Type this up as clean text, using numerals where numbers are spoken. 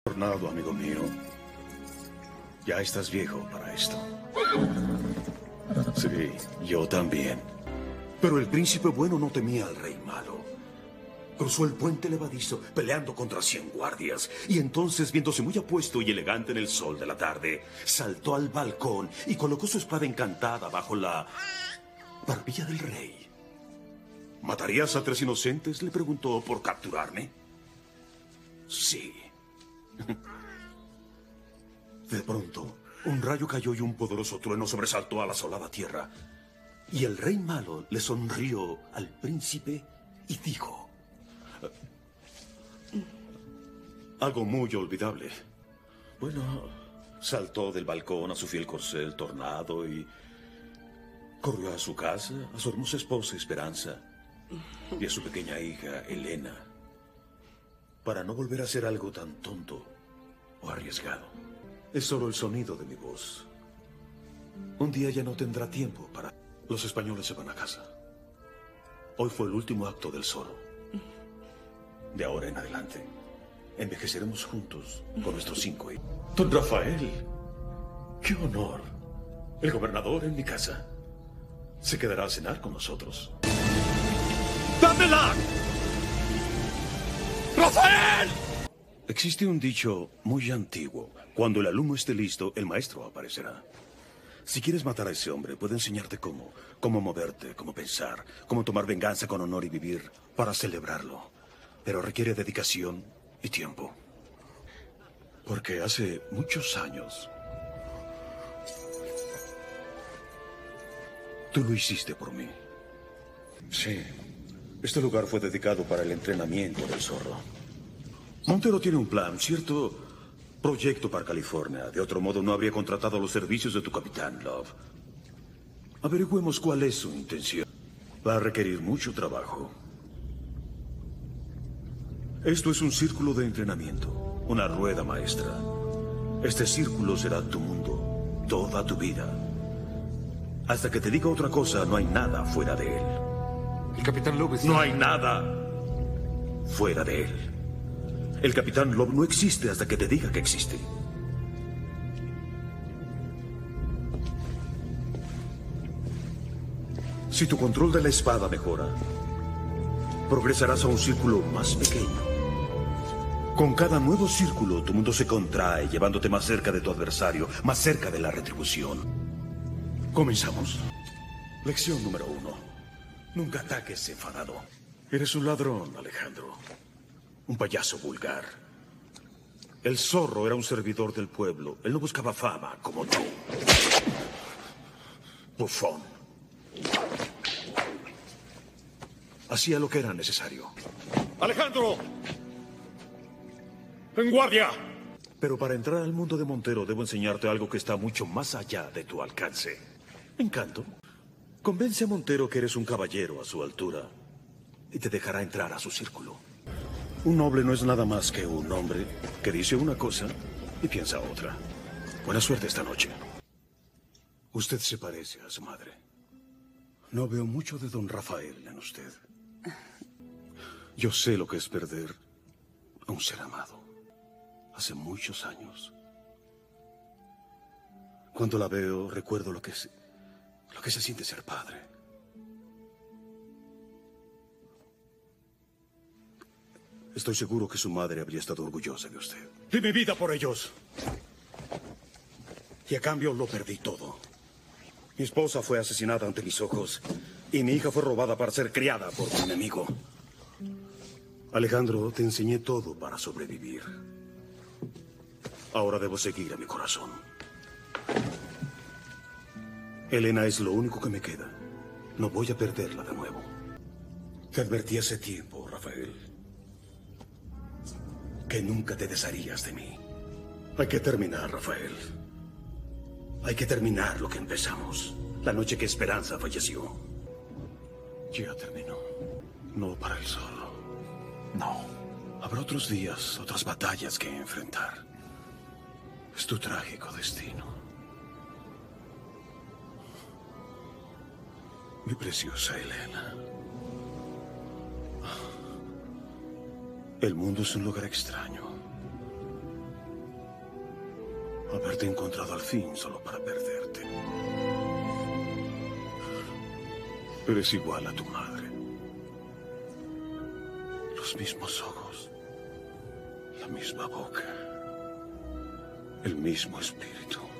Tornado, amigo mío. Ya estás viejo para esto. Sí, yo también. Pero el príncipe bueno no temía al rey malo. Cruzó el puente levadizo peleando contra 100 guardias. Y entonces, viéndose muy apuesto y elegante en el sol de la tarde, saltó al balcón y colocó su espada encantada bajo la barbilla del rey. ¿Matarías a 3 inocentes?, le preguntó, ¿por capturarme? Sí. De pronto, un rayo cayó y un poderoso trueno sobresaltó a la asolada tierra. Y el rey malo le sonrió al príncipe y dijo algo muy olvidable. Bueno, saltó del balcón a su fiel corcel Tornado y corrió a su casa, a su hermosa esposa Esperanza y a su pequeña hija Elena, para no volver a hacer algo tan tonto o arriesgado. Es solo el sonido de mi voz. Un día ya no tendrá tiempo para... Los españoles se van a casa. Hoy fue el último acto del Zorro. De ahora en adelante, envejeceremos juntos con nuestros 5 hijos. Don Rafael, qué honor. El gobernador en mi casa se quedará a cenar con nosotros. ¡Dámela! ¡Rafael! Existe un dicho muy antiguo. Cuando el alumno esté listo, el maestro aparecerá. Si quieres matar a ese hombre, puedo enseñarte cómo moverte, cómo pensar, cómo tomar venganza con honor y vivir para celebrarlo. Pero requiere dedicación y tiempo. Porque hace muchos años tú lo hiciste por mí. Sí. Este lugar fue dedicado para el entrenamiento del Zorro. Montero tiene un plan, cierto proyecto para California. De otro modo, no habría contratado los servicios de tu capitán, Love. Averigüemos cuál es su intención. Va a requerir mucho trabajo. Esto es un círculo de entrenamiento, una rueda maestra. Este círculo será tu mundo, toda tu vida. Hasta que te diga otra cosa, no hay nada fuera de él. El Capitán Love está... No hay nada fuera de él. El Capitán Love no existe hasta que te diga que existe. Si tu control de la espada mejora, progresarás a un círculo más pequeño. Con cada nuevo círculo, tu mundo se contrae, llevándote más cerca de tu adversario, más cerca de la retribución. ¿Comenzamos? Lección número 1. Nunca ataques enfadado. Eres un ladrón, Alejandro. Un payaso vulgar. El Zorro era un servidor del pueblo. Él no buscaba fama como tú. Bufón. Hacía lo que era necesario. ¡Alejandro! ¡En guardia! Pero para entrar al mundo de Montero debo enseñarte algo que está mucho más allá de tu alcance. Encanto. Convence a Montero que eres un caballero a su altura y te dejará entrar a su círculo. Un noble no es nada más que un hombre que dice una cosa y piensa otra. Buena suerte esta noche. Usted se parece a su madre. No veo mucho de don Rafael en usted. Yo sé lo que es perder a un ser amado. Hace muchos años. Cuando la veo, recuerdo lo que se siente ser padre. Estoy seguro que su madre habría estado orgullosa de usted. Di mi vida por ellos. Y a cambio lo perdí todo. Mi esposa fue asesinada ante mis ojos y mi hija fue robada para ser criada por mi enemigo. Alejandro, te enseñé todo para sobrevivir. Ahora debo seguir a mi corazón. Elena es lo único que me queda. No voy a perderla de nuevo. Te advertí hace tiempo, Rafael, que nunca te desharías de mí. Hay que terminar, Rafael. Hay que terminar lo que empezamos. La noche que Esperanza falleció. Ya terminó. No para el Zorro. No. Habrá otros días, otras batallas que enfrentar. Es tu trágico destino. Mi preciosa Elena. El mundo es un lugar extraño. Haberte encontrado al fin solo para perderte. Eres igual a tu madre. Los mismos ojos, la misma boca, el mismo espíritu.